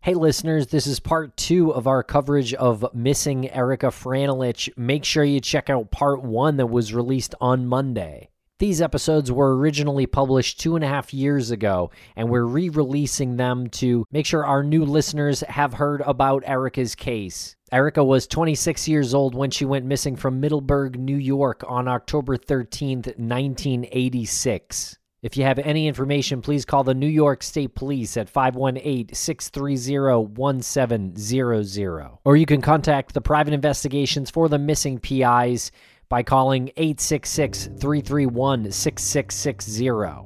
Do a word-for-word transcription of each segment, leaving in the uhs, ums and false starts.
Hey listeners, this is part two of our coverage of missing Erica Franelich. Make sure you check out part one that was released on Monday. These episodes were originally published two and a half years ago, and we're re-releasing them to make sure our new listeners have heard about Erica's case. Erica was twenty-six years old when she went missing from Middleburg, New York on October thirteenth, nineteen eighty-six. If you have any information, please call the New York State Police at five one eight, six three zero, one seven zero zero. Or you can contact the private investigations for the missing P Is by calling eight six six, three three one, six six six zero.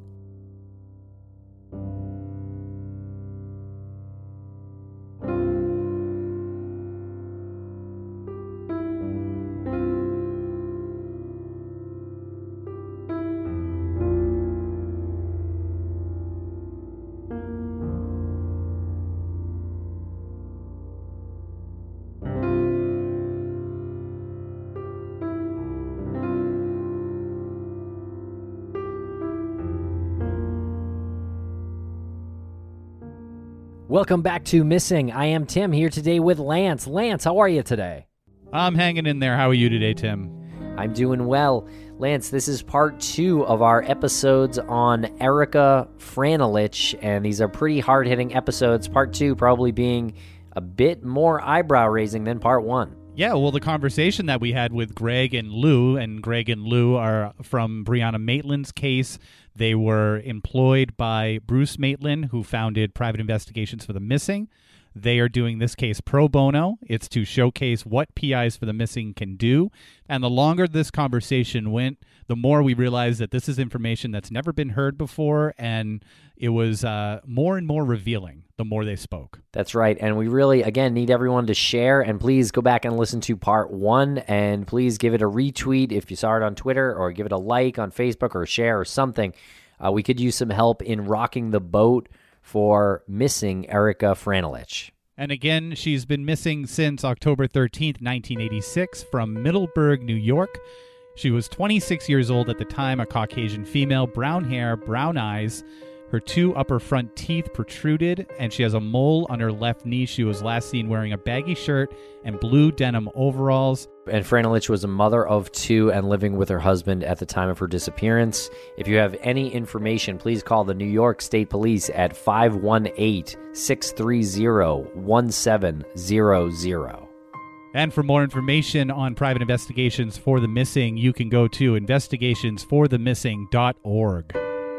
Welcome back to Missing. I am Tim, here today with Lance. Lance, how are you today? I'm hanging in there. How are you today, Tim? I'm doing well. Lance, this is part two of our episodes on Erica Franelich, and these are pretty hard-hitting episodes. Part two probably being a bit more eyebrow-raising than part one. Yeah, well, the conversation that we had with Greg and Lou, and Greg and Lou are from Brianna Maitland's case. They were employed by Bruce Maitland, who founded Private Investigations for the Missing. They are doing this case pro bono. It's to showcase what P Is for the Missing can do. And the longer this conversation went, the more we realized that this is information that's never been heard before, and it was uh, more and more revealing the more they spoke. That's right. And we really, again, need everyone to share. And please go back and listen to part one. And please give it a retweet if you saw it on Twitter, or give it a like on Facebook, or share or something. Uh, we could use some help in rocking the boat for missing Erica Franelich. And again, she's been missing since October thirteenth, nineteen eighty-six, from Middleburg, New York. She was twenty-six years old at the time, a Caucasian female, brown hair, brown eyes. Her two upper front teeth protruded, and she has a mole on her left knee. She was last seen wearing a baggy shirt and blue denim overalls. And Franelich was a mother of two and living with her husband at the time of her disappearance. If you have any information, please call the New York State Police at five one eight, six three zero, one seven zero zero. And for more information on private investigations for the missing, you can go to investigations for the missing dot org.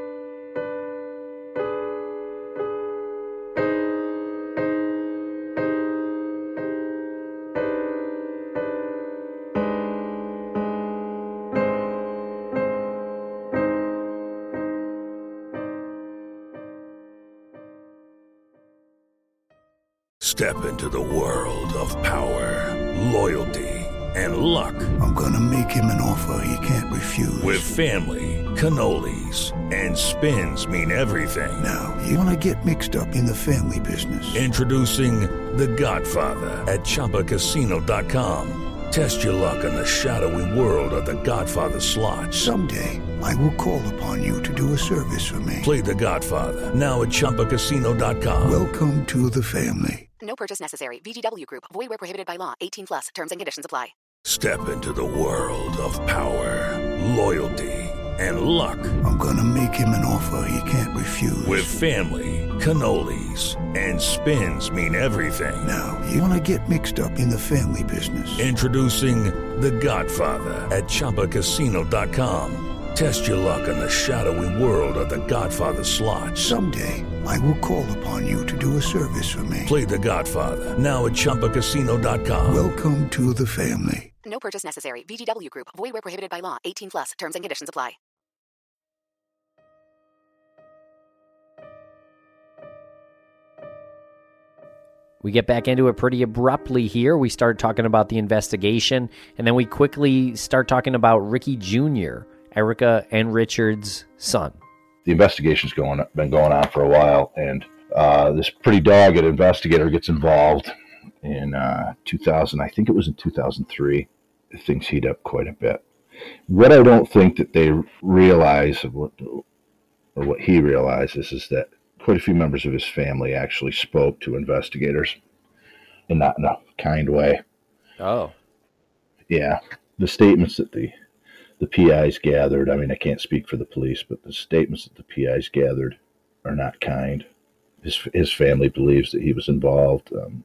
Step into the world of power, loyalty, and luck. I'm gonna make him an offer he can't refuse. With family, cannolis, and spins mean everything. Now, you wanna get mixed up in the family business. Introducing The Godfather at Chumba Casino dot com. Test your luck in the shadowy world of The Godfather slot. Someday, I will call upon you to do a service for me. Play The Godfather now at Chumba Casino dot com. Welcome to the family. No purchase necessary. V G W Group. Void where prohibited by law. eighteen plus. Terms and conditions apply. Step into the world of power, loyalty, and luck. I'm gonna make him an offer he can't refuse. With family, cannolis, and spins mean everything. Now, you wanna get mixed up in the family business. Introducing The Godfather at Chumba Casino dot com. Test your luck in the shadowy world of The Godfather slot. Someday, I will call upon you to do a service for me. Play The Godfather now at Chumba Casino dot com. Welcome to the family. No purchase necessary. V G W Group. Void where prohibited by law. eighteen plus. Terms and conditions apply. We get back into it pretty abruptly here. We start talking about the investigation, and then we quickly start talking about Ricky Junior, Erica and Richard's son. The investigation's going been going on for a while, and uh, this pretty dogged investigator gets involved in uh, two thousand. I think it was in two thousand three. Things heat up quite a bit. What I don't think that they realize, or what, or what he realizes, is that quite a few members of his family actually spoke to investigators, and not in a kind way. Oh. Yeah. The statements that the, the P Is gathered, I mean, I can't speak for the police, but the statements that the P Is gathered are not kind. His, his family believes that he was involved. Um,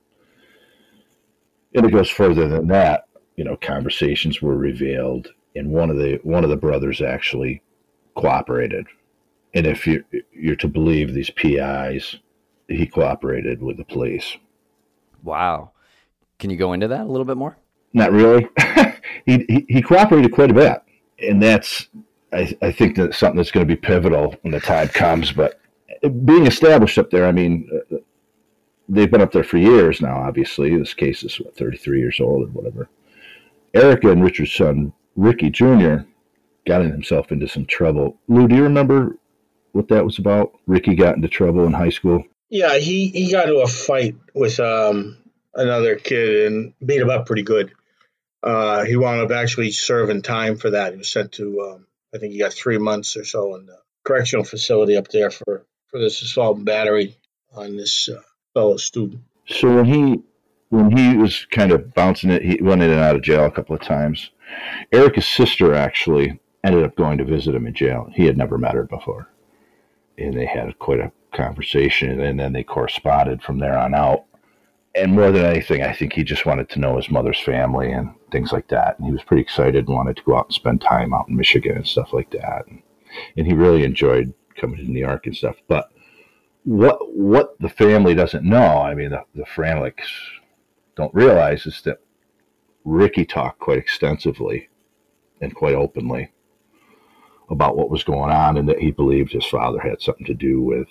and it goes further than that. You know, conversations were revealed, and one of the one of the brothers actually cooperated. And if you're, you're to believe these P Is, he cooperated with the police. Wow. Can you go into that a little bit more? Not really. he, he he cooperated quite a bit, and that's I I think that's something that's going to be pivotal when the time comes. But being established up there, I mean, uh, they've been up there for years now. Obviously, this case is what, thirty-three years old or whatever. Erica and Richard's son Ricky Junior got himself into some trouble. Lou, do you remember what that was about? Ricky got into trouble in high school. Yeah, he he got into a fight with um another kid and beat him up pretty good. Uh, he wound up actually serving time for that. He was sent to, um, I think he got three months or so in the correctional facility up there for, for this assault and battery on this uh, fellow student. So when he when he was kind of bouncing it, he went in and out of jail a couple of times. Erica's sister actually ended up going to visit him in jail. He had never met her before. And they had quite a conversation, and then they corresponded from there on out. And more than anything, I think he just wanted to know his mother's family and things like that. And he was pretty excited and wanted to go out and spend time out in Michigan and stuff like that. And, and he really enjoyed coming to New York and stuff. But what what the family doesn't know, I mean, the, the Franelicks don't realize, is that Ricky talked quite extensively and quite openly about what was going on, and that he believed his father had something to do with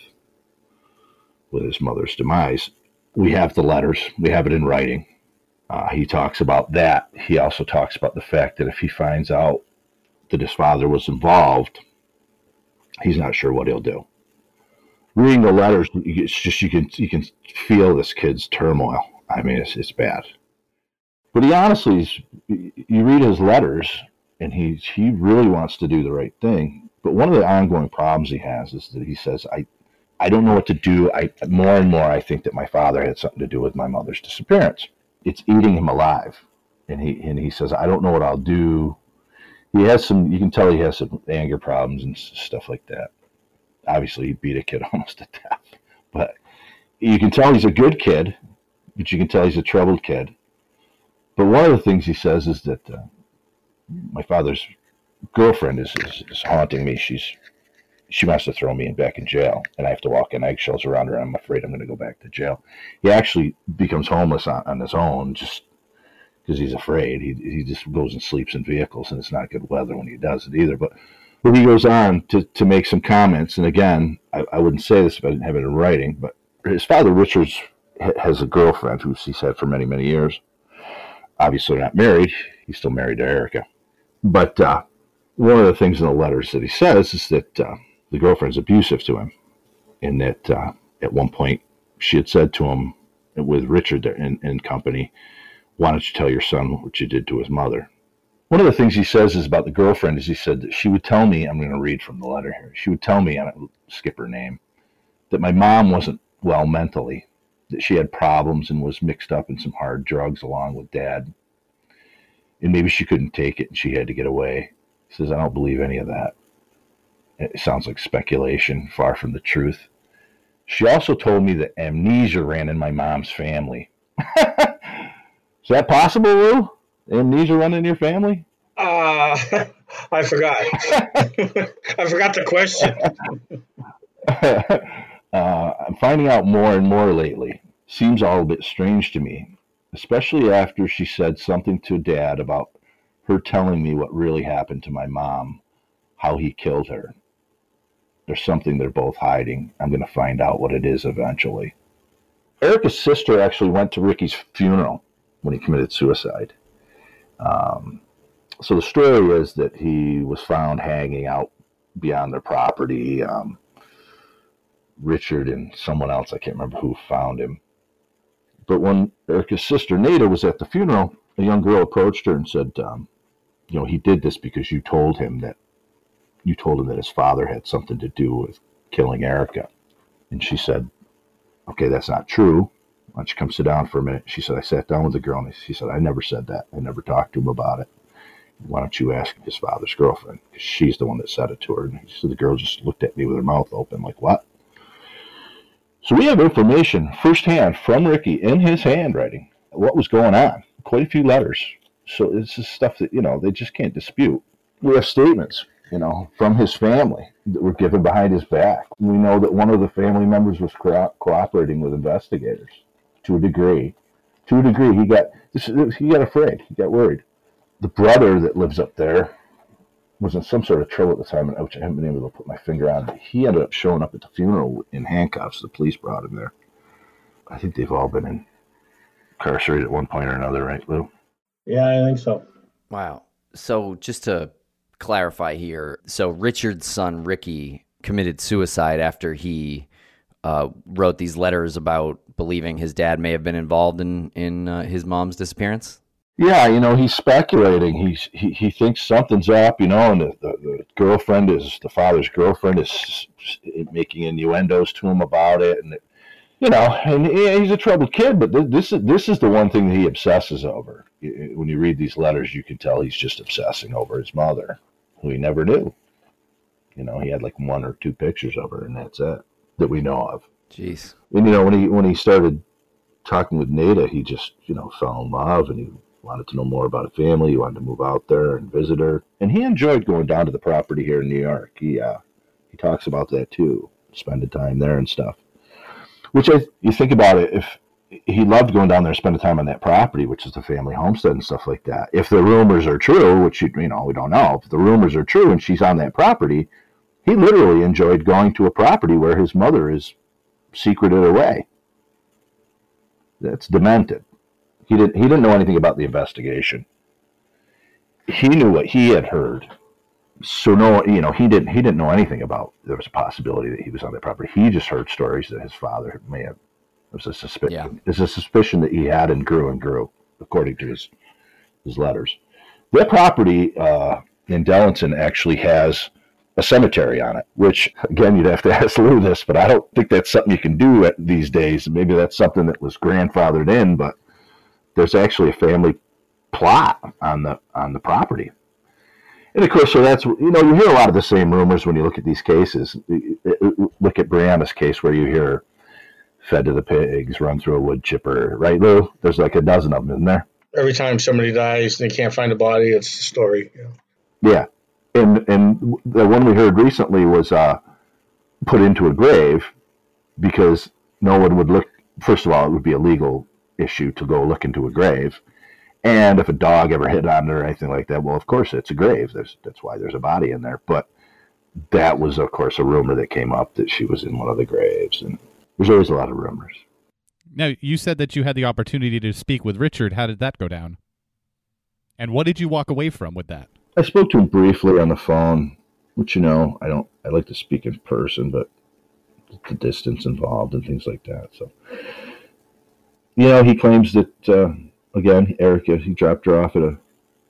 with his mother's demise. We have the letters. We have it in writing. Uh, he talks about that. He also talks about the fact that if he finds out that his father was involved, he's not sure what he'll do. Reading the letters, it's just you can you can feel this kid's turmoil. I mean, it's it's bad. But he honestly, is, you read his letters, and he he really wants to do the right thing. But one of the ongoing problems he has is that he says, I. I don't know what to do. I more and more I think that my father had something to do with my mother's disappearance. It's eating him alive. And he and he says, I don't know what I'll do. He has some, you can tell he has some anger problems and stuff like that. Obviously, he beat a kid almost to death. But you can tell he's a good kid, but you can tell he's a troubled kid. But one of the things he says is that uh, my father's girlfriend is, is, is haunting me. She's She wants to throw me back in jail, and I have to walk in eggshells around her. I'm afraid I'm going to go back to jail. He actually becomes homeless on, on his own just because he's afraid. He he just goes and sleeps in vehicles, and it's not good weather when he does it either. But when he goes on to, to make some comments, and again, I, I wouldn't say this if I didn't have it in writing, but his father, Richard, has a girlfriend who he's had for many, many years. Obviously not married. He's still married to Erica. But uh, one of the things in the letters that he says is that uh, the girlfriend's abusive to him, and that uh, at one point she had said to him, with Richard and, and company, why don't you tell your son what you did to his mother? One of the things he says is about the girlfriend is he said that she would tell me, I'm going to read from the letter here, she would tell me, and I don't skip her name, that my mom wasn't well mentally, that she had problems and was mixed up in some hard drugs along with dad, and maybe she couldn't take it and she had to get away. He says, I don't believe any of that. It sounds like speculation, far from the truth. She also told me that amnesia ran in my mom's family. Is that possible, Lou? Amnesia run in your family? Uh, I forgot. I forgot the question. uh, I'm finding out more and more lately. Seems all a bit strange to me, especially after she said something to Dad about her telling me what really happened to my mom, how he killed her. There's something they're both hiding. I'm going to find out what it is eventually. Erica's sister actually went to Ricky's funeral when he committed suicide. Um, so the story is that he was found hanging out beyond their property. Um, Richard and someone else, I can't remember who, found him. But when Erica's sister, Nada, was at the funeral, a young girl approached her and said, um, you know, he did this because you told him that You told him that his father had something to do with killing Erica. And she said, okay, that's not true. Why don't you come sit down for a minute? She said, I sat down with the girl, and she said, I never said that. I never talked to him about it. Why don't you ask his father's girlfriend? Because she's the one that said it to her. And so the girl just looked at me with her mouth open, like, what? So we have information firsthand from Ricky in his handwriting, what was going on. Quite a few letters. So this is stuff that, you know, they just can't dispute. We have statements, you know, from his family that were given behind his back. We know that one of the family members was co- cooperating with investigators to a degree. To a degree, he got this, he got afraid. He got worried. The brother that lives up there was in some sort of trouble at the time, which I haven't been able to put my finger on. But he ended up showing up at the funeral in handcuffs. The police brought him there. I think they've all been incarcerated at one point or another, right, Lou? Yeah, I think so. Wow. So just to clarify here, so Richard's son, Ricky, committed suicide after he uh, wrote these letters about believing his dad may have been involved in, in uh, his mom's disappearance? Yeah, you know, he's speculating. He's, he he thinks something's up, you know, and the, the, the girlfriend is, the father's girlfriend is making innuendos to him about it. And, it, you know, and he's a troubled kid, but this is, this is the one thing that he obsesses over. When you read these letters, you can tell he's just obsessing over his mother, who he never knew. You know, he had like one or two pictures of her, and that's it, that we know of. Jeez. And, you know, when he when he started talking with Nada, he just, you know, fell in love, and he wanted to know more about a family. He wanted to move out there and visit her. And he enjoyed going down to the property here in New York. He, uh, he talks about that, too, spending time there and stuff. Which, I, you think about it, if he loved going down there and spending time on that property, which is the family homestead and stuff like that. If the rumors are true, which, you, you know, we don't know, if the rumors are true and she's on that property, he literally enjoyed going to a property where his mother is secreted away. That's demented. He didn't, he didn't know anything about the investigation. He knew what he had heard. So no, you know, he didn't, he didn't know anything about there was a possibility that he was on that property. He just heard stories that his father may have. It was a suspicion. Yeah. It's a suspicion that he had and grew and grew, according to his his letters. That property uh, in Dellenton actually has a cemetery on it, which, again, you'd have to ask Lou this, but I don't think that's something you can do at these days. Maybe that's something that was grandfathered in, but there's actually a family plot on the on the property. And of course, so that's, you know, you hear a lot of the same rumors when you look at these cases. Look at Brianna's case where you hear fed to the pigs, run through a wood chipper, right, Lou? There's like a dozen of them, isn't there? Every time somebody dies and they can't find a body, it's the story. You know? Yeah. And and the one we heard recently was uh, put into a grave because no one would look. First of all, it would be a legal issue to go look into a grave. And if a dog ever hit on it or anything like that, well, of course, it's a grave. There's, that's why there's a body in there. But that was, of course, a rumor that came up that she was in one of the graves. And there's always a lot of rumors. Now, you said that you had the opportunity to speak with Richard. How did that go down? And what did you walk away from with that? I spoke to him briefly on the phone, which, you know, I don't, I like to speak in person, but the distance involved and things like that. So, you know, he claims that, uh, again, Erica, he dropped her off at a,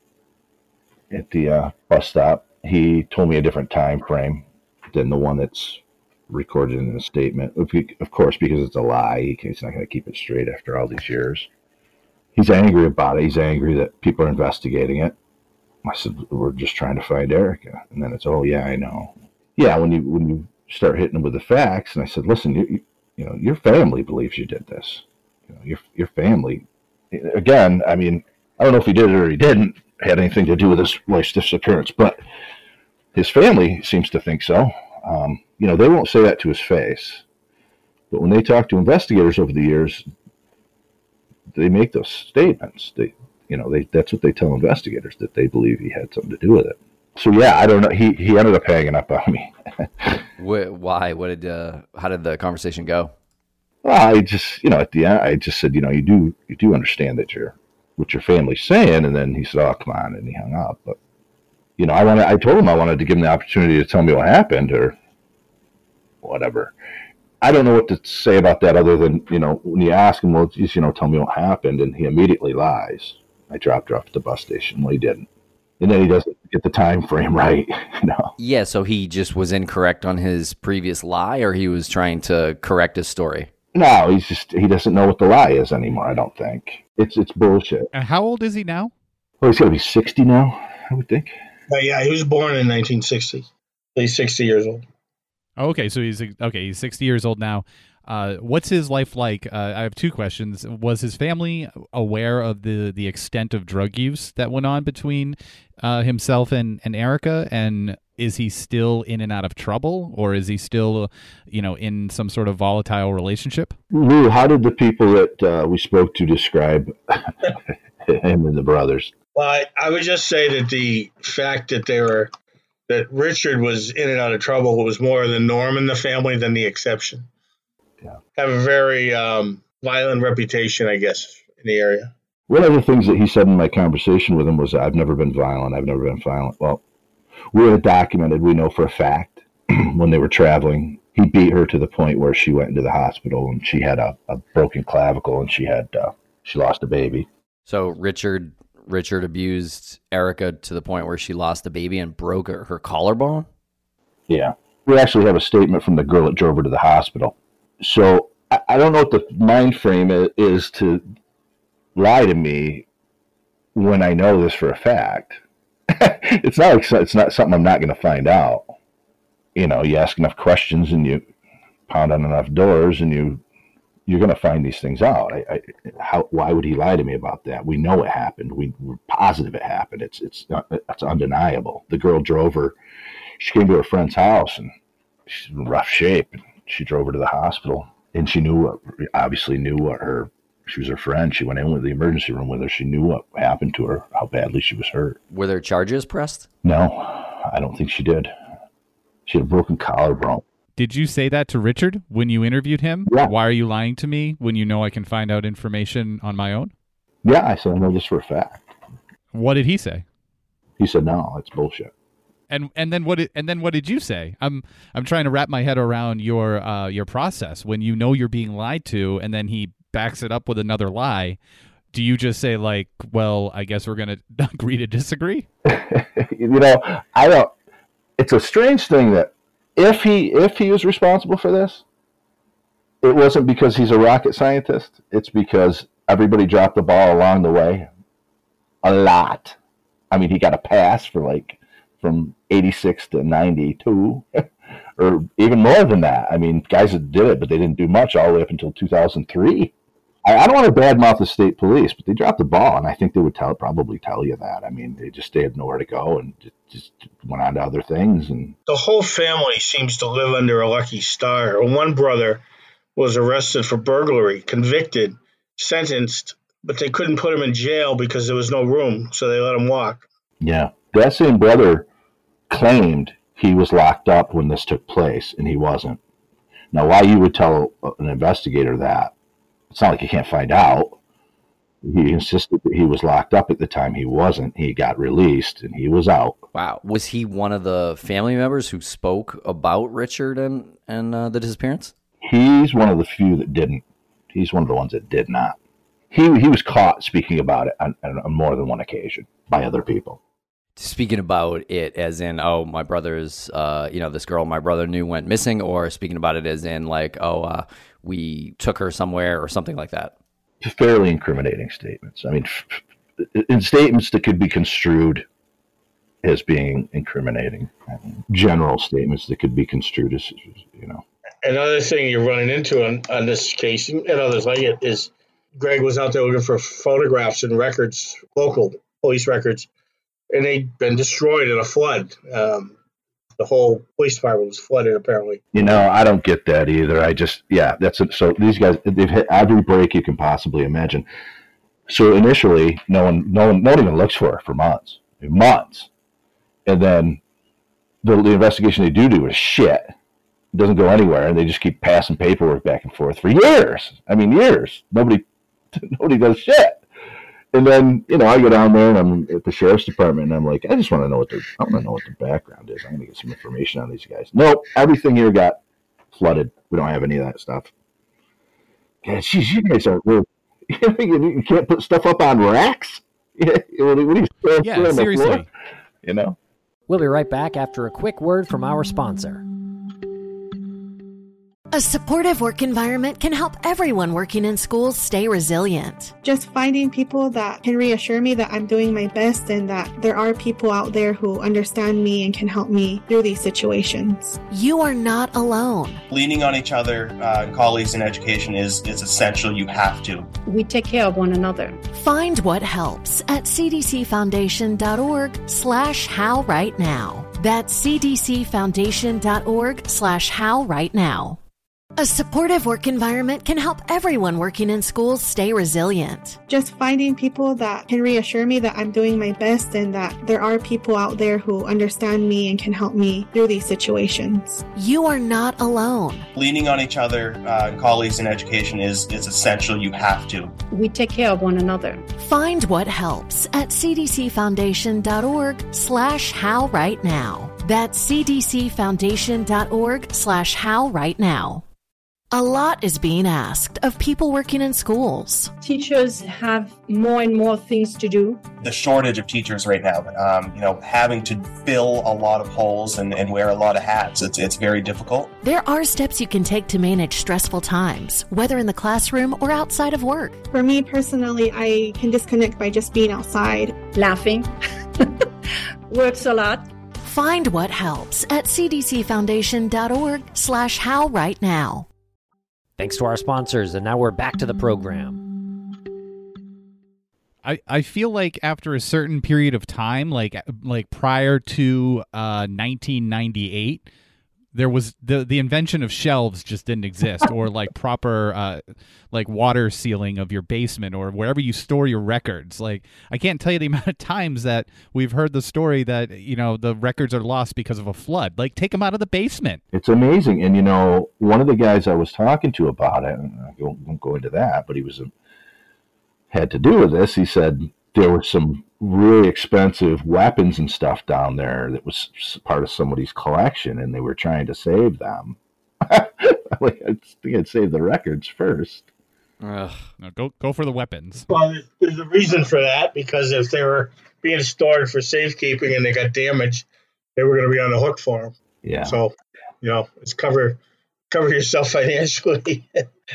at the uh, bus stop. He told me a different time frame than the one that's recorded in the statement. Of course, because it's a lie, he's not going to keep it straight after all these years. He's angry about it. He's angry that people are investigating it. I said, we're just trying to find Erica. And then it's, oh, yeah, I know. Yeah, when you when you start hitting him with the facts, and I said, listen, you, you know, your family believes you did this. You know, your your family. Again, I mean, I don't know if he did it or he didn't, had anything to do with his wife's disappearance, but his family seems to think so. Um, you know, they won't say that to his face. But when they talk to investigators over the years, they make those statements. They, you know, they that's what they tell investigators, that they believe he had something to do with it. So, yeah, I don't know. He he ended up hanging up on me. Why? What did? Uh, how did the conversation go? Well, I just, you know, at the end, I just said, you know, you do you do understand that you're what your family's saying, and then he said, oh, come on, and he hung up. But you know, I wanted, I told him I wanted to give him the opportunity to tell me what happened or whatever. I don't know what to say about that other than, you know, when you ask him, well, just, you know, tell me what happened, and he immediately lies. I dropped her off at the bus station. Well, he didn't. And then he doesn't get the time frame right, you know. Yeah, so he just was incorrect on his previous lie, or he was trying to correct his story? No, he's just, he doesn't know what the lie is anymore, I don't think. It's it's bullshit. And how old is he now? Well, he's got to be sixty now, I would think. Uh, yeah, he was born in nineteen sixty. He's sixty years old. Okay, so he's okay. He's sixty years old now. Uh, what's his life like? Uh, I have two questions. Was his family aware of the, the extent of drug use that went on between uh, himself and, and Erica? And is he still in and out of trouble, or is he still, you know, in some sort of volatile relationship? Lou, how did the people that uh, we spoke to describe him and the brothers? Well, I, I would just say that the fact that they were that Richard was in and out of trouble was more the norm in the family than the exception. Yeah. Have a very um, violent reputation, I guess, in the area. One of the things that he said in my conversation with him was, I've never been violent. I've never been violent. Well, we have documented, we know for a fact, when they were traveling, he beat her to the point where she went into the hospital and she had a, a broken clavicle and she had uh, she lost a baby. So Richard Richard abused Erica to the point where she lost the baby and broke her, her collarbone? Yeah. We actually have a statement from the girl that drove her to the hospital. So I, I don't know what the mind frame is, is to lie to me when I know this for a fact. It's not like, it's not something I'm not going to find out. You know, you ask enough questions and you pound on enough doors and you you're going to find these things out. I, I, how, why would he lie to me about that? We know it happened. We, we're positive it happened. It's it's not, it's undeniable. The girl drove her. She came to her friend's house and she's in rough shape. And she drove her to the hospital, and she knew what, obviously knew what her. She was her friend. She went in with the emergency room with her. She knew what happened to her, how badly she was hurt. Were there charges pressed? No, I don't think she did. She had a broken collarbone. Did you say that to Richard when you interviewed him? Yeah. Why are you lying to me when you know I can find out information on my own? Yeah, I said, I know this for a fact. What did he say? He said, no, it's bullshit. And and then what did, and then what did you say? I'm I'm trying to wrap my head around your uh, your process when you know you're being lied to, and then he backs it up with another lie. Do you just say like, well, I guess we're gonna agree to disagree? You know, I don't. It's a strange thing that if he if he was responsible for this, it wasn't because he's a rocket scientist. It's because everybody dropped the ball along the way, a lot. I mean, he got a pass for like from eighty-six to ninety-two, or even more than that. I mean, guys that did it, but they didn't do much all the way up until two thousand three. I, I don't want to badmouth the state police, but they dropped the ball, and I think they would tell probably tell you that. I mean, they just they had nowhere to go and just, just went on to other things. And the whole family seems to live under a lucky star. One brother was arrested for burglary, convicted, sentenced, but they couldn't put him in jail because there was no room, so they let him walk. Yeah, that same brother claimed he was locked up when this took place, and he wasn't. Now, why you would tell an investigator that, it's not like you can't find out. He insisted that he was locked up at the time. He wasn't. He got released, and he was out. Wow. Was he one of the family members who spoke about Richard and, and uh, the disappearance? He's one of the few that didn't. He's one of the ones that did not. He he was caught speaking about it on, on more than one occasion by other people. Speaking about it as in, oh, my brother's, uh, you know, this girl my brother knew went missing, or speaking about it as in like, oh, uh, we took her somewhere or something like that? Fairly incriminating statements. I mean, in statements that could be construed as being incriminating. I mean, general statements that could be construed as, you know. Another thing you're running into on, on this case, and others like it, is Greg was out there looking for photographs and records, local police records, and they'd been destroyed in a flood. Um, the whole police department was flooded, apparently. You know, I don't get that either. I just, yeah, that's it. So these guys, they've hit every break you can possibly imagine. So initially, no one, no one, no one even looks for it for months, months, and then the, the investigation they do do is shit. It doesn't go anywhere, and they just keep passing paperwork back and forth for years. I mean, years. Nobody, nobody does shit. And then, you know, I go down there and I'm at the sheriff's department and I'm like, I just want to know what their, I want to know what their background is. I'm going to get some information on these guys. Nope, everything here got flooded. We don't have any of that stuff. God, geez, you guys are weird. You can't put stuff up on racks. Yeah, what are you still Yeah, on the seriously. floor? You know? We'll be right back after a quick word from our sponsor. A supportive work environment can help everyone working in schools stay resilient. Just finding people that can reassure me that I'm doing my best and that there are people out there who understand me and can help me through these situations. You are not alone. Leaning on each other, uh, and colleagues in education is, is essential. You have to. We take care of one another. Find what helps at cdcfoundation.org slash how right now. That's cdcfoundation.org slash how right now. A supportive work environment can help everyone working in schools stay resilient. Just finding people that can reassure me that I'm doing my best and that there are people out there who understand me and can help me through these situations. You are not alone. Leaning on each other, uh, and colleagues in education is, is essential. You have to. We take care of one another. Find what helps at cdcfoundation.org slash how right now. That's cdcfoundation.org slash how right now. A lot is being asked of people working in schools. Teachers have more and more things to do. The shortage of teachers right now, um, you know, having to fill a lot of holes and, and wear a lot of hats, it's, it's very difficult. There are steps you can take to manage stressful times, whether in the classroom or outside of work. For me personally, I can disconnect by just being outside. Laughing works a lot. Find what helps at cdcfoundation.org slash how right now. Thanks to our sponsors, and now we're back to the program. I, I feel like after a certain period of time, like like prior to uh, nineteen ninety-eight, there was the the invention of shelves just didn't exist, or like proper uh, like water sealing of your basement or wherever you store your records. Like I can't tell you the amount of times that we've heard the story that, you know, the records are lost because of a flood. Like take them out of the basement. It's amazing. And, you know, one of the guys I was talking to about it, and I won't, won't go into that, but he was had to do with this. He said there were some really expensive weapons and stuff down there that was part of somebody's collection, and they were trying to save them. Like, I think I'd save the records first. Ugh. No, go go for the weapons. Well, there's a reason for that, because if they were being stored for safekeeping and they got damaged, they were going to be on the hook for them. Yeah. So, you know, it's cover cover yourself financially,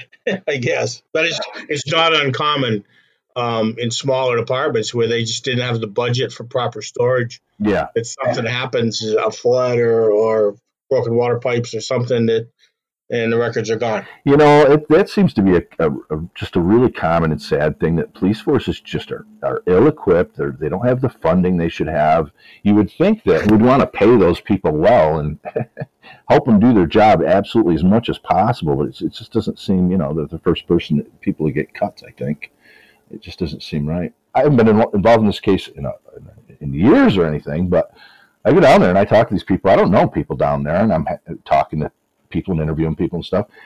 I guess. But it's it's not uncommon um, in smaller departments where they just didn't have the budget for proper storage. Yeah. If something happens, a flood or, or broken water pipes or something, that and the records are gone. You know, it, that seems to be a, a, a just a really common and sad thing, that police forces just are, are ill-equipped. Or they don't have the funding they should have. You would think that we'd want to pay those people well and help them do their job absolutely as much as possible, but it's, it just doesn't seem, you know, they're the first person that people to get cuts, I think. It just doesn't seem right. I haven't been in, involved in this case in, a, in years or anything, but I go down there and I talk to these people. I don't know people down there, and I'm talking to people and interviewing people and stuff.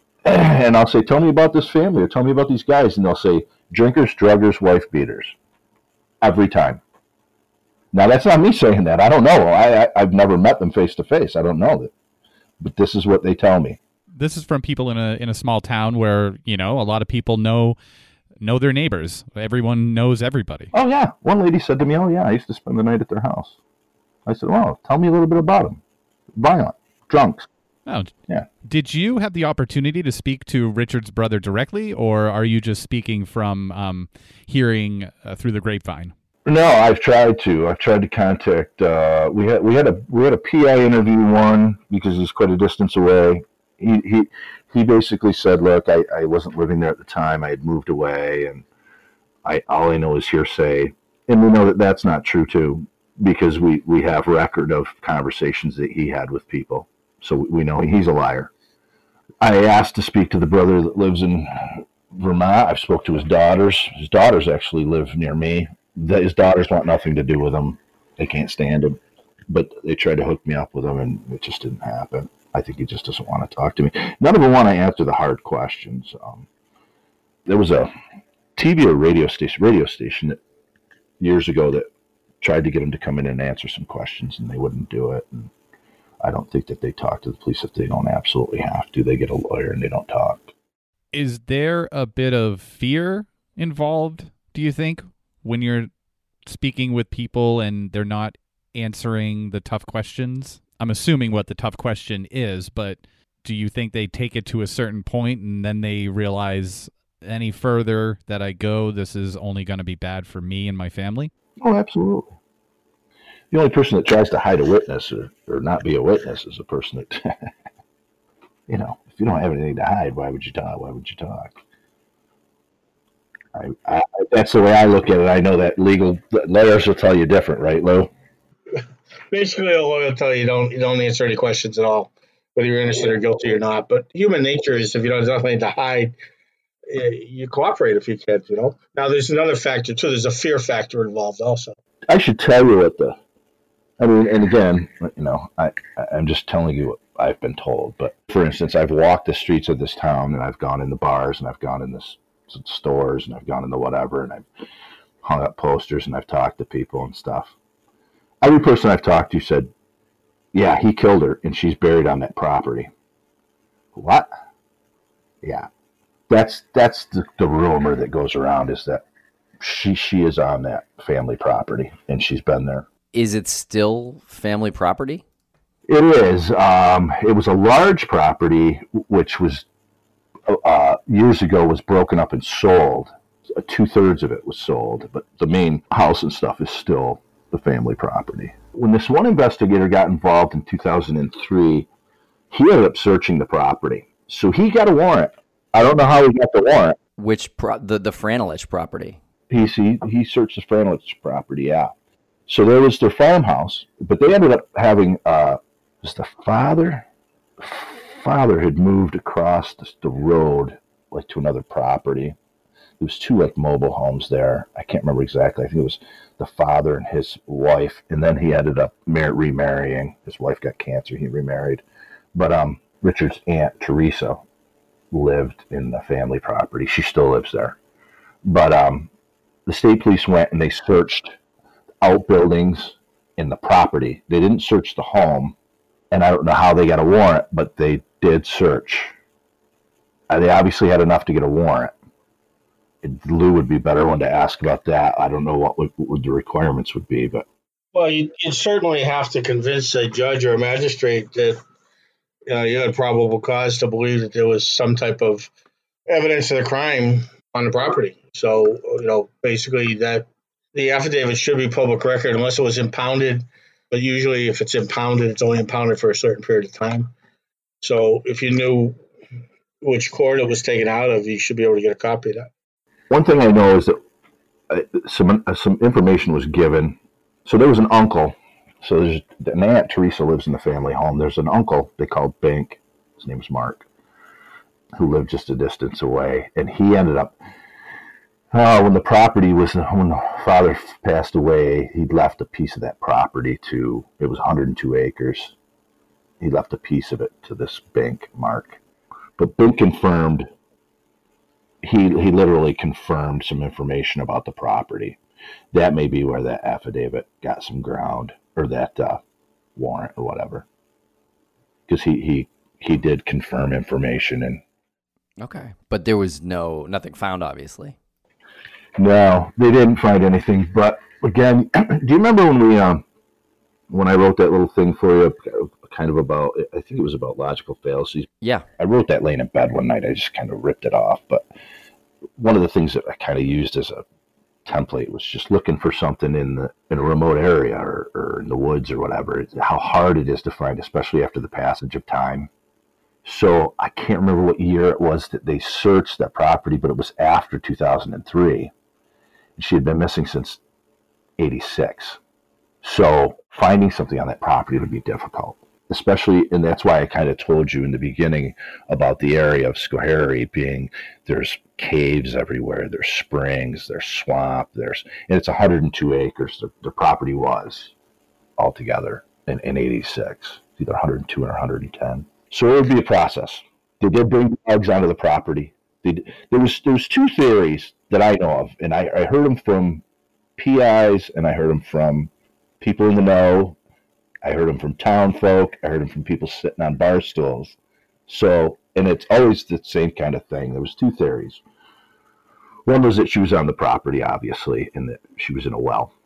And I'll say, tell me about this family, or tell me about these guys. And they'll say, drinkers, druggers, wife beaters. Every time. Now, that's not me saying that. I don't know. I, I, I've never met them face to face. I don't know that. But this is what they tell me. This is from people in a in a small town where, you know, a lot of people know know their neighbors. Everyone knows everybody. Oh, yeah. One lady said to me, oh, yeah, I used to spend the night at their house. I said, well, tell me a little bit about them. Violent. Drunks. Oh, yeah. Did you have the opportunity to speak to Richard's brother directly, or are you just speaking from um, hearing uh, through the grapevine? No, I've tried to. I've tried to contact. Uh, we had we had a we had a P I interview one because he's quite a distance away. He he he basically said, "Look, I, I wasn't living there at the time. I had moved away, and I all I know is hearsay." And we know that that's not true too, because we we have record of conversations that he had with people. So we know he's a liar. I asked to speak to the brother that lives in Vermont. I've spoke to his daughters. His daughters actually live near me. His daughters want nothing to do with him. They can't stand him. But they tried to hook me up with him, and it just didn't happen. I think he just doesn't want to talk to me. None of them want to answer the hard questions. Um, there was a T V or radio station, radio station that years ago that tried to get him to come in and answer some questions, and they wouldn't do it. And I don't think that they talk to the police if they don't absolutely have to. They get a lawyer and they don't talk. Is there a bit of fear involved, do you think, when you're speaking with people and they're not answering the tough questions? I'm assuming what the tough question is, but do you think they take it to a certain point and then they realize any further that I go, this is only going to be bad for me and my family? Oh, absolutely. The only person that tries to hide a witness or, or not be a witness is a person that, you know, if you don't have anything to hide, why would you talk? Why would you talk? I, I, that's the way I look at it. I know that legal lawyers will tell you different, right, Lou? Basically, a lawyer will tell you, you don't you don't answer any questions at all, whether you're innocent or guilty or not. But human nature is, if you don't have nothing to hide, you cooperate if you can, you know. Now, there's another factor, too. There's a fear factor involved also. I should tell you what the, I mean, and again, you know, I, I'm just telling you what I've been told. But, for instance, I've walked the streets of this town, and I've gone in the bars, and I've gone in the stores, and I've gone in the whatever, and I've hung up posters, and I've talked to people and stuff. Every person I've talked to said, yeah, he killed her, and she's buried on that property. What? Yeah. That's that's the, the rumor that goes around, is that she she is on that family property and she's been there. Is it still family property? It is. Um, it was a large property which was uh, years ago was broken up and sold. Two thirds of it was sold, but the main house and stuff is still the family property. When this one investigator got involved in two thousand three, he ended up searching the property, so he got a warrant. I don't know how he got the warrant. Which pro- the the Franelich property? He he he searched the Franelich property. Yeah. So there was their farmhouse, but they ended up having uh, was the father father had moved across the, the road like to another property. There was two like mobile homes there. I can't remember exactly. I think it was the father and his wife, and then he ended up mar- remarrying. His wife got cancer. He remarried, but um, Richard's aunt Teresa lived in the family property. She still lives there. But um, the state police went and they searched outbuildings in the property. They didn't search the home, and I don't know how they got a warrant, but they did search. Uh, they obviously had enough to get a warrant. It, Lou would be better one to ask about that. I don't know what, would, what the requirements would be, but well, you you certainly have to convince a judge or a magistrate that you know, you had probable cause to believe that there was some type of evidence of the crime on the property. So, you know, basically that the affidavit should be public record unless it was impounded. But usually if it's impounded, it's only impounded for a certain period of time. So if you knew which court it was taken out of, you should be able to get a copy of that. One thing I know is that uh, some uh, some information was given. So there was an uncle. So there's an aunt Teresa lives in the family home. There's an uncle they called Bink. His name was Mark, who lived just a distance away, and he ended up. Oh, when the property was when the father passed away, he left a piece of that property to. It was one hundred two acres. He left a piece of it to this Bink, Mark, but Bink confirmed. He he literally confirmed some information about the property. That may be where that affidavit got some ground. Or that uh, warrant or whatever, because he, he he did confirm information. And okay, but there was no nothing found, obviously. No, they didn't find anything. But again, do you remember when we um when I wrote that little thing for you, kind of about I think it was about logical fallacies. Yeah, I wrote that laying in bed one night. I just kind of ripped it off. But one of the things that I kind of used as a template was just looking for something in the in a remote area or, or in the woods or whatever. How hard it is to find, especially after the passage of time. So I can't remember what year it was that they searched that property, but it was after two thousand three. She had been missing since eighty-six. So finding something on that property would be difficult, especially, and that's why I kind of told you in the beginning about the area of Schoharie being, there's caves everywhere, there's springs, there's swamp, there's, and it's one hundred two acres, the, the property was altogether in, in eighty-six, either one hundred two or one hundred ten. So it would be a process. They did bring dogs onto the property. They, there was there was two theories that I know of, and I, I heard them from P Is, and I heard them from people in the know. I heard them from town folk. I heard them from people sitting on bar stools. So, and it's always the same kind of thing. There was two theories. One was that she was on the property, obviously, and that she was in a well.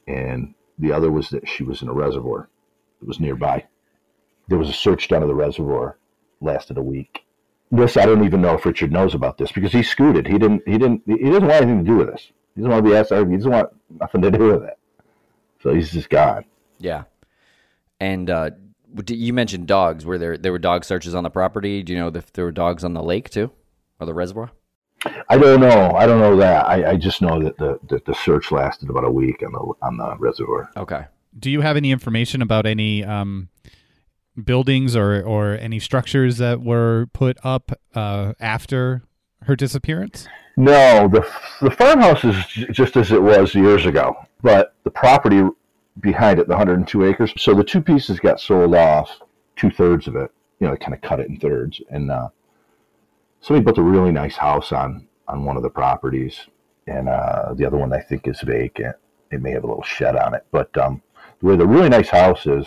and the other was that she was in a reservoir that was nearby. There was a search done of the reservoir, lasted a week. This, I don't even know if Richard knows about this because he scooted. He didn't, he didn't, he doesn't want anything to do with this. He doesn't want to be asked, he doesn't want nothing to do with it. So he's just gone. Yeah. And uh, you mentioned dogs. Were there, there were dog searches on the property? Do you know if there were dogs on the lake too? Or the reservoir? I don't know. I don't know that. I, I just know that the, the the search lasted about a week on the on the reservoir. Okay. Do you have any information about any um, buildings or, or any structures that were put up uh, after her disappearance? No, the the farmhouse is just as it was years ago, but the property behind it, the one hundred two acres. So the two pieces got sold off, two thirds of it. You know, they kind of cut it in thirds, and uh, somebody built a really nice house on, on one of the properties, and uh, the other one I think is vacant. It may have a little shed on it, but um, the way the really nice house is,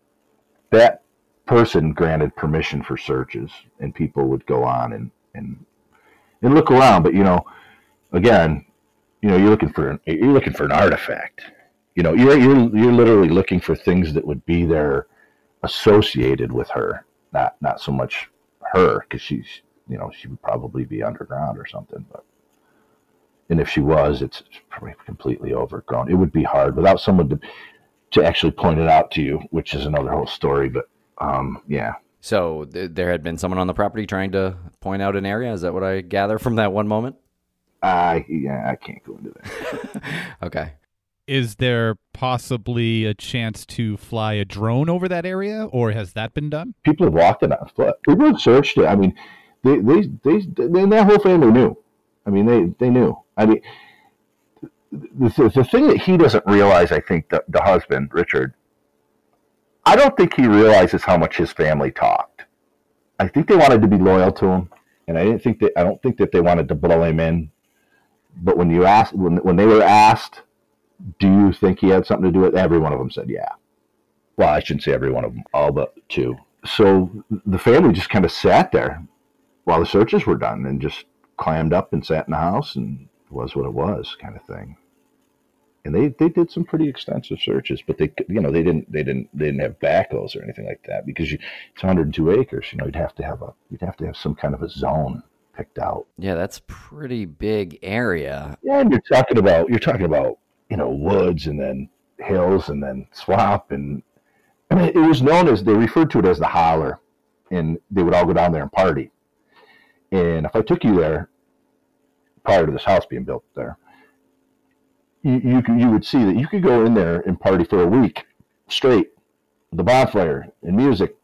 that person granted permission for searches, and people would go on and, and and look around. But you know, again, you know, you're looking for an, you're looking for an artifact. You know, you're you're you're literally looking for things that would be there associated with her, not not so much her, because she's. You know, she would probably be underground or something. But and if she was, it's probably completely overgrown. It would be hard without someone to to actually point it out to you, which is another whole story. But um, yeah. So th- there had been someone on the property trying to point out an area. Is that what I gather from that one moment? I uh, yeah, I can't go into that. Okay. Is there possibly a chance to fly a drone over that area, or has that been done? People have walked it on foot. People have searched it. I mean. They, they, they, they, that whole family knew. I mean, they, they knew. I mean, the, the, the thing that he doesn't realize, I think, the, the husband, Richard, I don't think he realizes how much his family talked. I think they wanted to be loyal to him, and I didn't think that. I don't think that they wanted to blow him in. But when you asked, when when they were asked, do you think he had something to do with it? Every one of them said, yeah. Well, I shouldn't say every one of them, all but two. So the family just kind of sat there while the searches were done, and just climbed up and sat in the house, and it was what it was, kind of thing. And they, they did some pretty extensive searches, but they you know they didn't they didn't they didn't have backhoes or anything like that, because you, it's one hundred two acres. You know, you'd have to have a you'd have to have some kind of a zone picked out. Yeah, that's a pretty big area. Yeah, and you're talking about you're talking about you know woods, and then hills, and then swamp, and I mean, it was known as, they referred to it as the holler, and they would all go down there and party. And if I took you there prior to this house being built there, you you, could, you would see that you could go in there and party for a week straight, with the bonfire and music,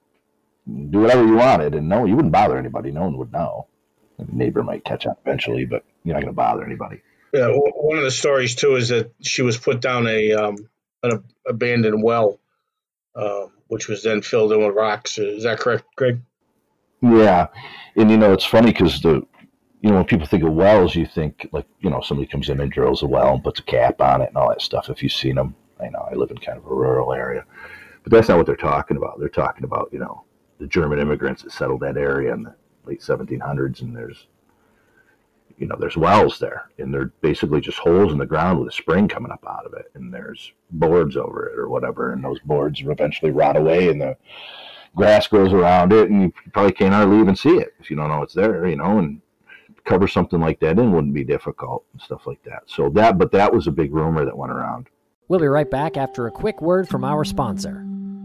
do whatever you wanted, and no, you wouldn't bother anybody. No one would know. The neighbor might catch on eventually, but you're not going to bother anybody. Yeah, one of the stories too is that she was put down a um, an abandoned well, um, which was then filled in with rocks. Is that correct, Greg? Yeah, and you know it's funny because the, you know when people think of wells, you think like you know somebody comes in and drills a well and puts a cap on it and all that stuff. If you've seen them, I know I live in kind of a rural area, but that's not what they're talking about. They're talking about you know the German immigrants that settled that area in the late seventeen hundreds, and there's you know there's wells there, and they're basically just holes in the ground with a spring coming up out of it, and there's boards over it or whatever, and those boards eventually rot away, and the grass grows around it, and you probably can't hardly even see it if you don't know it's there, you know, and cover something like that in wouldn't be difficult and stuff like that. So that, but that was a big rumor that went around. We'll be right back after a quick word from our sponsor.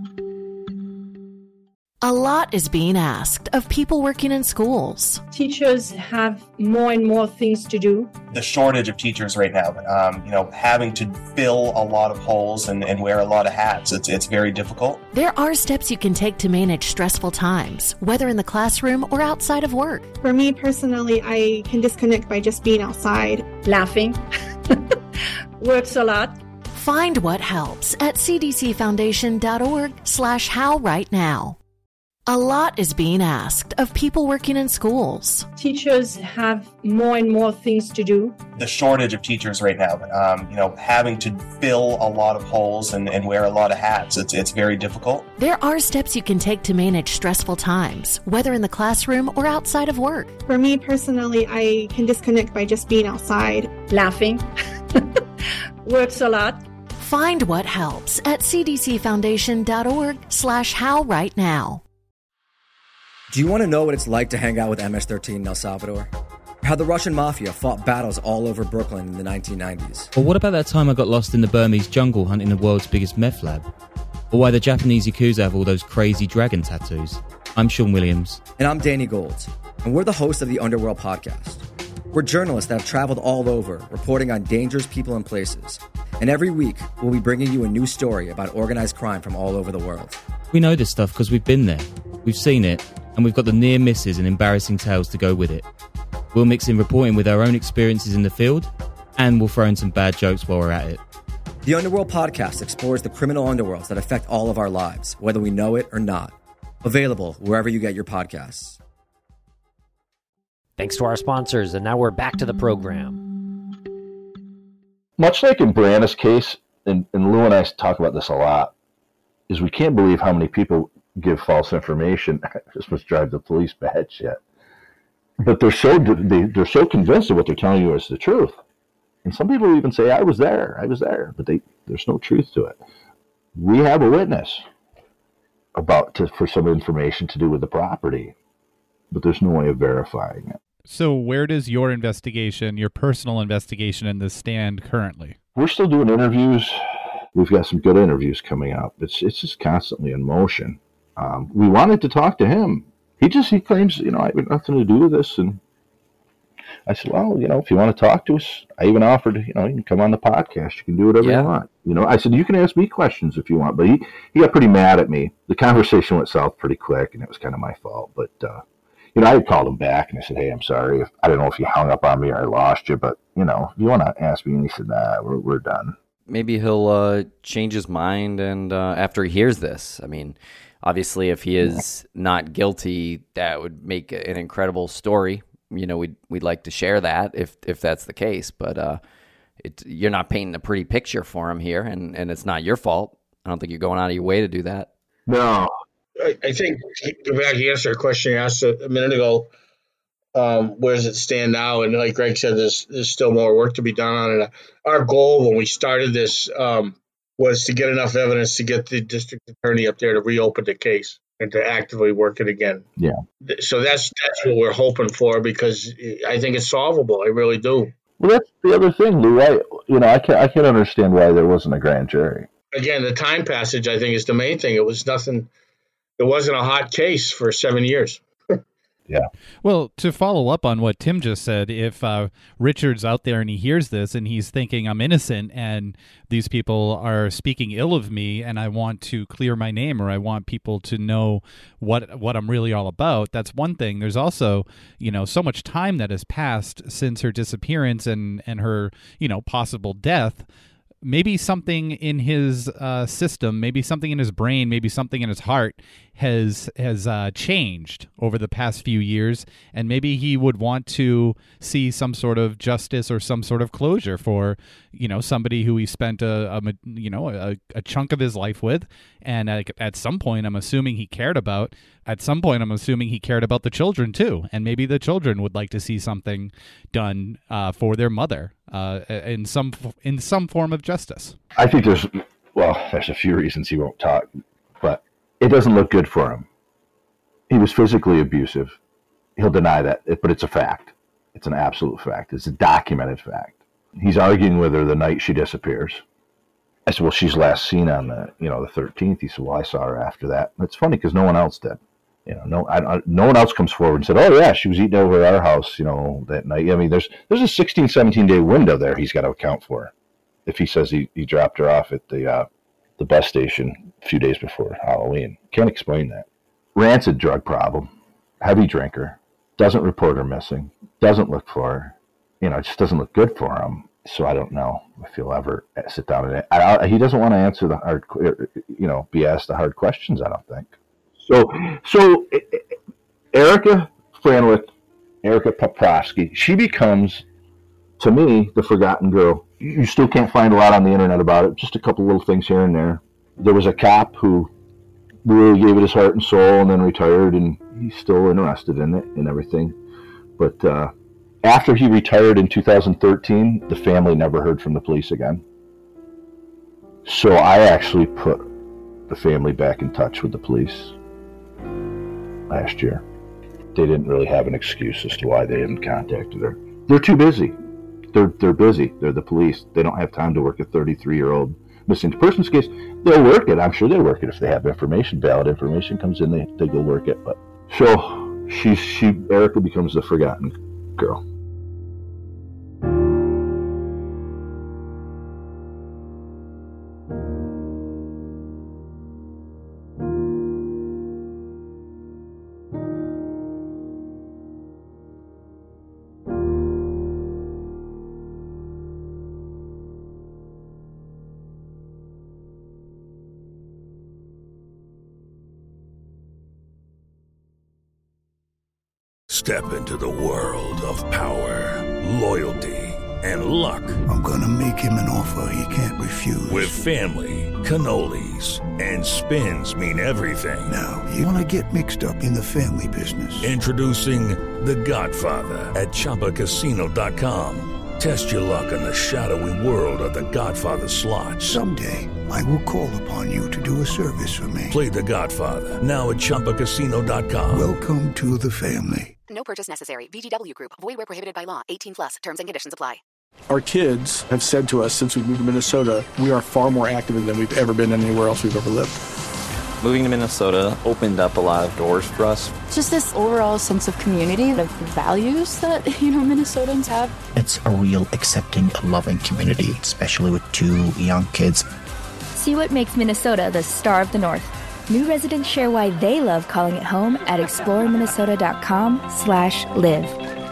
A lot is being asked of people working in schools. Teachers have more and more things to do. The shortage of teachers right now, um, you know, having to fill a lot of holes and, and wear a lot of hats, it's, it's very difficult. There are steps you can take to manage stressful times, whether in the classroom or outside of work. For me personally, I can disconnect by just being outside. Laughing. Works a lot. Find what helps at cdcfoundation.org slash how right now. A lot is being asked of people working in schools. Teachers have more and more things to do. The shortage of teachers right now, um, you know, having to fill a lot of holes and, and wear a lot of hats, it's, it's very difficult. There are steps you can take to manage stressful times, whether in the classroom or outside of work. For me personally, I can disconnect by just being outside. Laughing. Works a lot. Find what helps at cdcfoundation.org slash how right now. Do you want to know what it's like to hang out with M S thirteen in El Salvador? How the Russian mafia fought battles all over Brooklyn in the nineteen nineties? Or what about that time I got lost in the Burmese jungle hunting the world's biggest meth lab? Or why the Japanese Yakuza have all those crazy dragon tattoos? I'm Sean Williams. And I'm Danny Gold. And we're the hosts of the Underworld Podcast. We're journalists that have traveled all over, reporting on dangerous people and places. And every week, we'll be bringing you a new story about organized crime from all over the world. We know this stuff because we've been there. We've seen it. And we've got the near misses and embarrassing tales to go with it. We'll mix in reporting with our own experiences in the field, and we'll throw in some bad jokes while we're at it. The Underworld Podcast explores the criminal underworlds that affect all of our lives, whether we know it or not. Available wherever you get your podcasts. Thanks to our sponsors, and now we're back to the program. Much like in Brianna's case, and, and Lou and I talk about this a lot, is we can't believe how many people give false information. This must drive the police batshit. But they're so they, they're so convinced of what they're telling you is the truth. And some people even say, I was there, I was there, but they there's no truth to it. We have a witness about to, for some information to do with the property, but there's no way of verifying it. So where does your investigation, your personal investigation in this stand currently? We're still doing interviews. We've got some good interviews coming up. It's it's just constantly in motion. Um, we wanted to talk to him. He just, he claims, you know, I have nothing to do with this. And I said, well, you know, if you want to talk to us, I even offered, you know, you can come on the podcast. You can do whatever Yeah. you want. You know, I said, you can ask me questions if you want. But he, he got pretty mad at me. The conversation went south pretty quick, and it was kind of my fault. But, uh, you know, I had called him back, and I said, hey, I'm sorry. If, I don't know if you hung up on me or I lost you, but, you know, if you want to ask me, and he said, nah, we're, we're done. Maybe he'll uh, change his mind and uh, after he hears this. I mean, obviously, if he is not guilty, that would make an incredible story. You know, we'd we'd like to share that if if that's the case. But uh, it, you're not painting a pretty picture for him here, and, and it's not your fault. I don't think you're going out of your way to do that. No. I, I think, go back to answer a question you asked a, a minute ago, um, where does it stand now? And like Greg said, there's, there's still more work to be done on it. Our goal when we started this um, was to get enough evidence to get the district attorney up there to reopen the case and to actively work it again. Yeah. So that's that's what we're hoping for, because I think it's solvable. I really do. Well, that's the other thing, Lou. I, you know, I can't, I can't understand why there wasn't a grand jury. Again, the time passage, I think, is the main thing. It was nothing. It wasn't a hot case for seven years. Yeah. Well, to follow up on what Tim just said, if uh, Richard's out there and he hears this and he's thinking I'm innocent and these people are speaking ill of me and I want to clear my name or I want people to know what what I'm really all about, that's one thing. There's also, you know, so much time that has passed since her disappearance and, and her, you know, possible death. Maybe something in his uh, system, maybe something in his brain, maybe something in his heart has has uh, changed over the past few years, and maybe he would want to see some sort of justice or some sort of closure for, you know, somebody who he spent a, a you know a, a chunk of his life with, and at, at some point, I'm assuming he cared about. At some point, I'm assuming he cared about the children too, and maybe the children would like to see something done uh, for their mother uh, in some in some form of justice. I think there's, well, there's a few reasons he won't talk, but it doesn't look good for him. He was physically abusive. He'll deny that, but it's a fact. It's an absolute fact. It's a documented fact. He's arguing with her the night she disappears. I said, well, she's last seen on the, you know, the thirteenth. He said, well, I saw her after that. It's funny because no one else did. You know, no, I, I, no one else comes forward and said, oh, yeah, she was eating over at our house, you know, that night. I mean, there's there's a sixteen, seventeen-day window there he's got to account for if he says he, he dropped her off at the uh, the bus station a few days before Halloween. Can't explain that. Rancid drug problem, heavy drinker, doesn't report her missing, doesn't look for her. You know, it just doesn't look good for him. So I don't know if he'll ever sit down and I, I, he doesn't want to answer the hard, you know, be asked the hard questions, I don't think. So, so Erica Franlich, Erica Poprowski, she becomes, to me, the forgotten girl. You still can't find a lot on the internet about it, just a couple little things here and there. There was a cop who really gave it his heart and soul and then retired, and he's still interested in it and everything. But uh, after he retired in two thousand thirteen, the family never heard from the police again. So I actually put the family back in touch with the police last year. They didn't really have an excuse as to why they hadn't contacted her. They're too busy. They're they're busy. They're the police. They don't have time to work a thirty-three-year-old missing persons case. They'll work it. I'm sure they'll work it if they have information. Valid information comes in, they they go work it. But so she she Erica becomes the forgotten girl. Step into the world of power, loyalty, and luck. I'm gonna make him an offer he can't refuse. With family, cannolis, and spins mean everything. Now, you wanna get mixed up in the family business. Introducing The Godfather at Chumba Casino dot com. Test your luck in the shadowy world of The Godfather slot. Someday, I will call upon you to do a service for me. Play The Godfather now at Chumba Casino dot com. Welcome to the family. No purchase necessary. V G W Group. Void where prohibited by law. eighteen plus. Terms and conditions apply. Our kids have said to us since we moved to Minnesota, we are far more active than we've ever been anywhere else we've ever lived. Moving to Minnesota opened up a lot of doors for us. Just this overall sense of community, of values that, you know, Minnesotans have. It's a real accepting, loving community, especially with two young kids. See what makes Minnesota the star of the North. New residents share why they love calling it home at explore minnesota dot com slash live.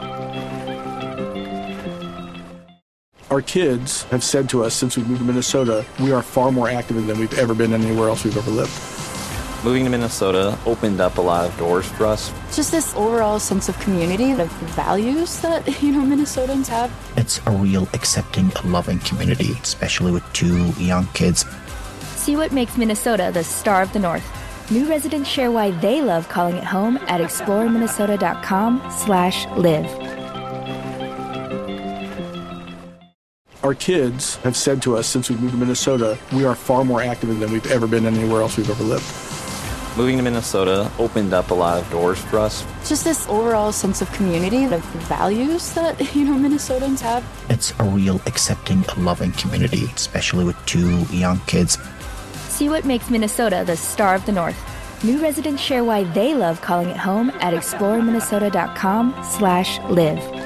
Our kids have said to us since we moved to Minnesota, we are far more active than we've ever been anywhere else we've ever lived. Moving to Minnesota opened up a lot of doors for us. Just this overall sense of community, of values that, you know, Minnesotans have. It's a real accepting, loving community, especially with two young kids. See what makes Minnesota the star of the North. New residents share why they love calling it home at explore minnesota dot com slash live. Our kids have said to us since we moved to Minnesota, we are far more active than we've ever been anywhere else we've ever lived. Moving to Minnesota opened up a lot of doors for us. Just this overall sense of community, of values that, you know, Minnesotans have. It's a real accepting, loving community, especially with two young kids. See what makes Minnesota the star of the North. New residents share why they love calling it home at explore minnesota dot com slash live.